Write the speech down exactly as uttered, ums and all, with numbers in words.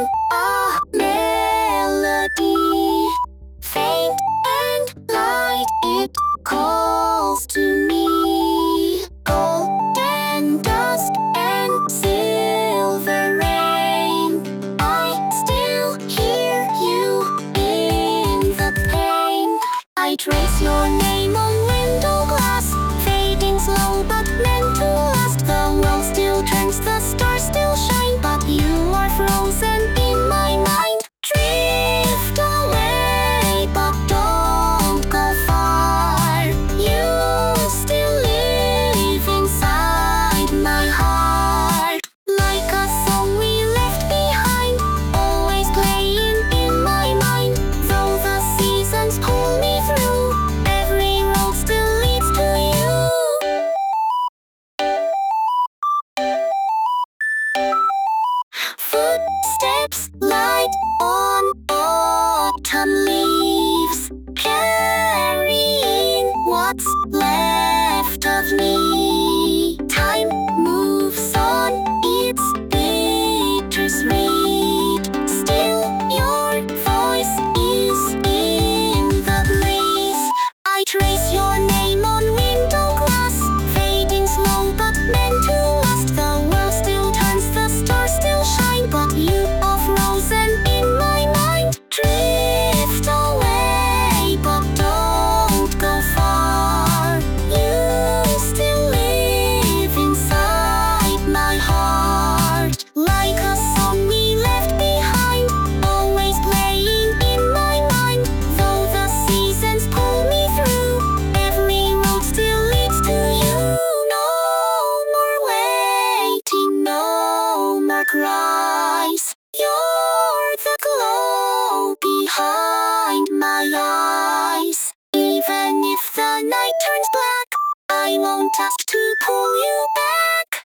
a melody, faint and light, it calls to me. Golden dust and silver rain, I still hear you in the pain. I trace your name on window glass, fading slow but meant to last. The world still turns, the stars still shine, but you are frozen in my mind. Drift away, but don't go far. You still live inside my heart, like a song we left behind, always playing in my mind. Though the seasons pull me through, every road still leads to you. Footsteps light on autumn leaves, carrying what's left of me. Time moves on, it's bittersweet. Still, your voice is in the breeze. I trace your name on window glass, fading slow but meant to last. The world still turns, the stars still shine, but you are frozen in my mind. Drift away, but don't go far. You still live inside my heart, like a song we left behind, always playing in my mind. Though the seasons pull me through, every road still leads to you. No more waiting, no more cries. You're the glow behind my eyes. Even if the night turns black, I won't ask to pull you back.